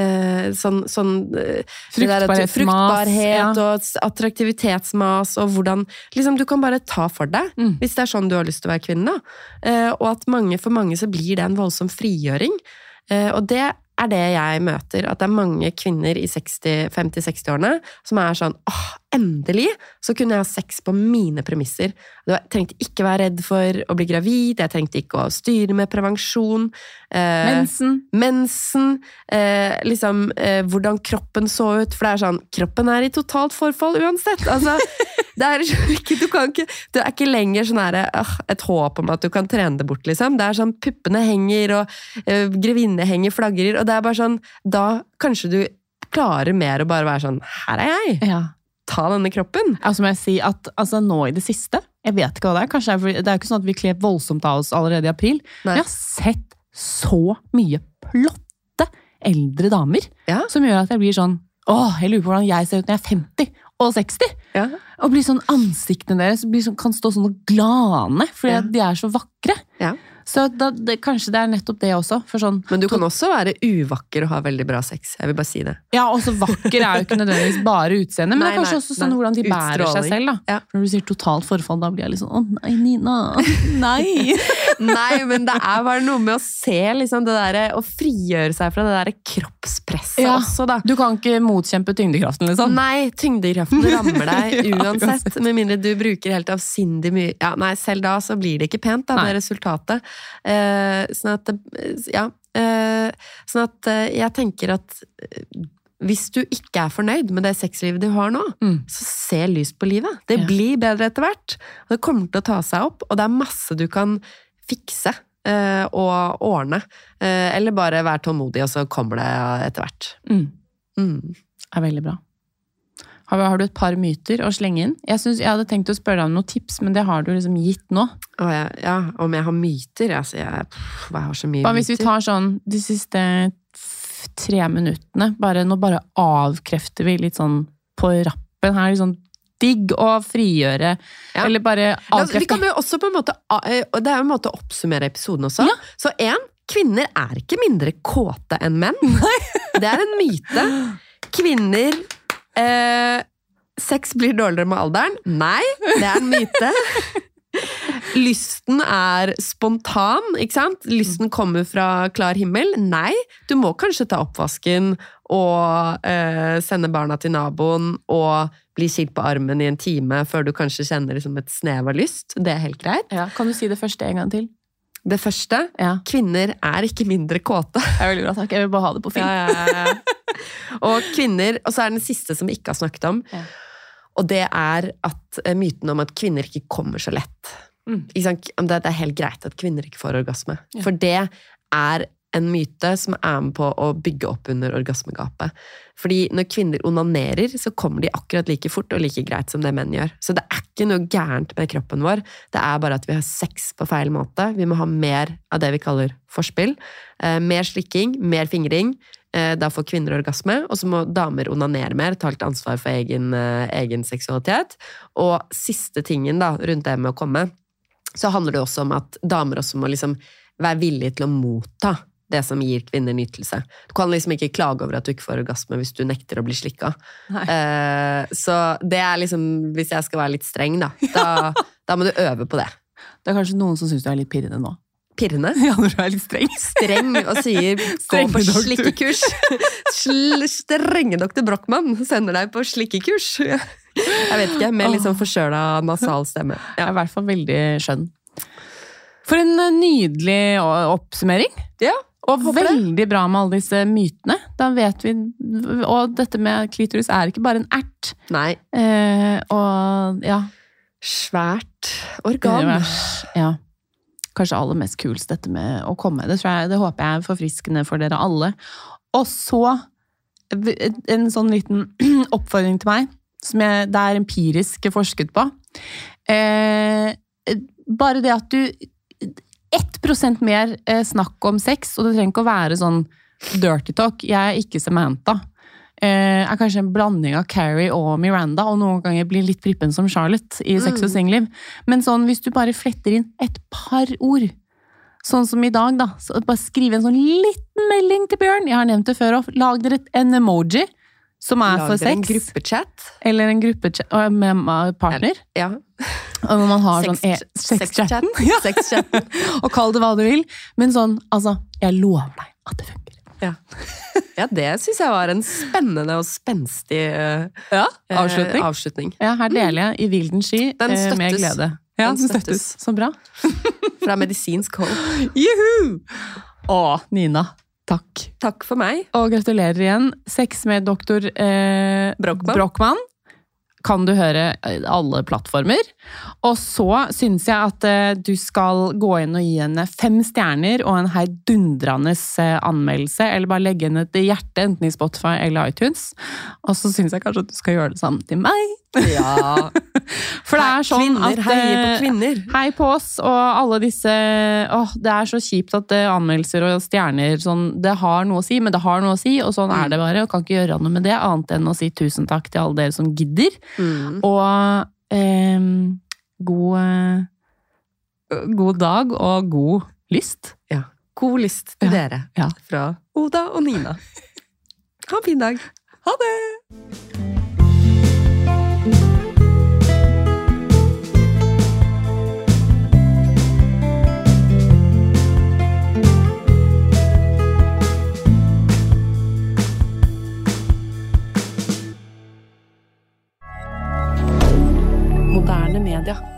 fruktbarhet og attraktivitetsmas og hvordan, liksom du kan bare ta for deg hvis det er sånn du har lyst til å være kvinne og at for mange så blir det en voldsom frigjøring og det er det jeg møter, at det er mange kvinner i 50-60-årene som er sånn, endelig så kunne jeg ha sex på mine premisser. Jeg trengte ikke være redd for å bli gravid, jeg trengte ikke å styre med prevensjon. Mensen, liksom hvordan kroppen så ut, for det er sånn, kroppen er i totalt forfall uansett. Altså, det er ikke lenger sånn her, et håp om at du kan trene det bort, liksom. Det er sånn, puppene henger, og grevinne henger, flagrer, og det er bare sånn, da kanskje du klarer mer å bare være sånn, her er jeg. Ta denne kroppen. Altså må jeg si at nå i det siste, jeg vet ikke hva det er, kanskje det er jo ikke sånn at vi kler voldsomt av oss allerede i april, men jeg har sett så mye plotte eldre damer, som gjør at jeg blir sånn, jeg lurer på hvordan jeg ser ut når jeg er 50 og 60, og blir sånn ansiktene deres kan stå sånn og glane, fordi de er så vakre. Så kanskje det nettopp det også. For sånn, Men du kan også være uvakker og ha veldig bra sex. Jeg vil bare si det. Ja, også vakker jo ikke nødvendigvis bare utseende, men det kanskje også sånn hvordan de bærer seg selv. Da. Ja. Når du sier totalt forfall, da blir jeg litt sånn, å nei, Nina, nei. Nei, men det bare noe med å se liksom, det der, å frigjøre seg fra det der kroppspresset også, da. Du kan ikke motkjempe tyngdekraften, liksom. Nei, tyngdekraften rammer deg uansett, med mindre du bruker helt avsindig mye. Ja, nei, selv da så blir det ikke pent, da, det resultatet. Sånn at jeg tenker at hvis du ikke fornøyd med det sexlivet du har nå, så se lyst på livet. Det blir bedre etter hvert. Det kommer til å ta seg opp, og det masse du kan fikse og ordne. Eller bare være tålmodig, og så kommer det etter hvert. Det veldig bra. Har du et par myter å slenge inn? Jeg hadde tenkt å spørre deg om noen tips, men det har du liksom gitt nå. Ja, om jeg har myter? Altså, jeg har så mye myter. Hvis vi tar sånn de siste 3 minuttene, nå bare avkrefter vi litt sånn på rappen her, liksom digg å frigjøre, eller bare avkrefte. Vi kan jo også på en måte, og det jo en måte å oppsummere episoden også. Ja. Så kvinner ikke mindre kåte enn menn. Det en myte. Kvinner sex blir dårligere med alderen. Nei, det en myte. Lysten spontan, ikke sant? Lysten kommer fra klar himmel. Nei, du må kanskje ta oppvasken og sende barna til naboen og bli skilt på armen i en time før du kanskje kjenner liksom et snev av lyst. Det helt greit. Ja, kan du si det første en gang til? Det første, kvinner ikke mindre kåte. Det veldig bra, takk. Jeg vil bare ha det på film. Ja. Og kvinner, og så den siste som vi ikke har snakket om, og det at myten om at kvinner ikke kommer så lett. Det helt greit at kvinner ikke får orgasme. For det en myte som med på å bygge opp under orgasmegapet. Fordi når kvinner onanerer, så kommer de akkurat like fort og like greit som det menn gjør. Så det ikke noe gærent med kroppen vår. Det bare at vi har sex på feil måte. Vi må ha mer av det vi kaller forspill. Mer slikking, mer fingring. Da får kvinner orgasme, og så må damer onanere mer, ta litt ansvar for egen seksualitet. Og siste tingen da, rundt det med å komme, så handler det også om at damer også må liksom være villige til å motta det som gir kvinner nytelse. Du kan liksom ikke klage over at du ikke får orgasme hvis du nekter å bli slikka. Så det liksom, hvis jeg skal være litt streng da må du øve på det. Det kanskje noen som synes du litt pirrende nå. Pirrende? Ja, når du litt streng. Streng og sier gå på slikkekurs. Strenge doktor Brockmann sender deg på slikkekurs. Jeg vet ikke, med litt sånn forskjøla nasal stemme. Ja. I hvert fall veldig skjønn. For en nydelig oppsummering. Ja. Og veldig bra med alle disse mytene. Da vet vi, og dette med klitoris ikke bare en ert. Nei. Og ja. Svært organ. Ja. Kanskje aller mest kulst dette med å komme. Det håper jeg forfriskende for dere alle. Og så en sånn liten oppfordring til meg, som det empirisk forsket på. Bare det at du 1% mer snakk om sex, og det trenger ikke å være sånn dirty talk. Jeg ikke Samantha. Kanskje en blanding av Carrie og Miranda, og noen ganger blir litt prippen som Charlotte i Sex og singelliv. Men sånn, hvis du bare fletter inn et par ord, sånn som i dag da, så bare skriv en sånn liten melding til Bjørn. Jeg har nevnt det før, lag dere en emoji som for sex. En gruppechat. Eller en gruppechat med partner. Ja. Og når man har sexchatten. Sexchatten. Og kall det hva du vil. Men sånn, altså, jeg lover deg at det funker. Ja, det synes jeg var en spennende og spenstig avslutning. Ja, her deler jeg i vilden sky med glede. Ja, den støttes. Så bra. Fra medisinsk hold. Juhu! Nina, takk. Takk for meg. Og gratulerer igjen. Sex med doktor Brockmann. Kan du høre alle plattformer. Og så synes jeg at du skal gå inn og gi henne 5 stjerner og en heidundrende anmeldelse, eller bare legge henne et hjerte, enten i Spotify eller iTunes. Og så synes jeg kanskje at du skal gjøre det samme til meg. Ja. For det sånn kvinner, at heier på kvinner. Hei på oss, og alle disse det så kjipt at anmeldelser og stjerner sånn, det har noe å si, men det har noe å si, og sånn det bare, og kan ikke gjøre noe med det, annet enn å si tusen takk til alle dere som gidder. Og god dag og god lyst. Ja. God lyst til dere fra Oda og Nina. Ha en fin dag. Ha det! Moderne media.